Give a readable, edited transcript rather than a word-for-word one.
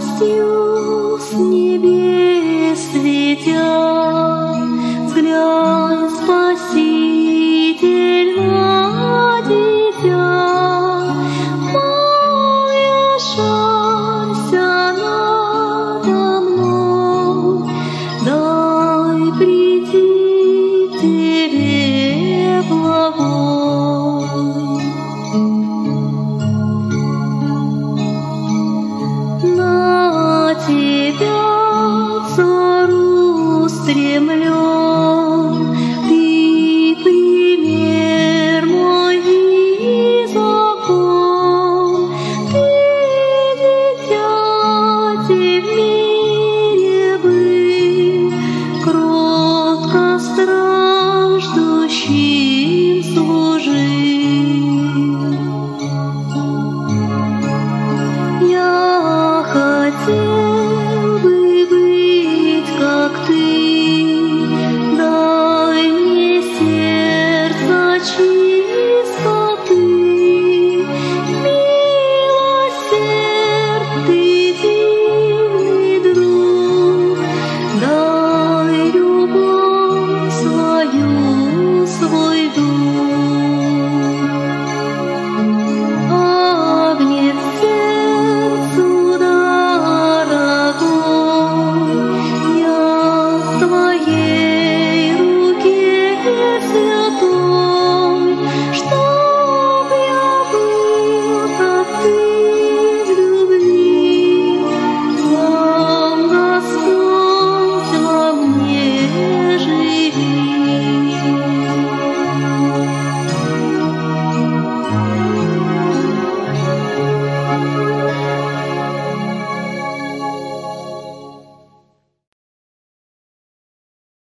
Милостью с небес светя, взглянь, Спаситель, на тебя. Моя жалься надо мной, дай прийти к тебе благой. На тебя взору устремлен, ты пример мой и закон. Ты, дитяти, в мире был, кротко страждущим служил. Я хотел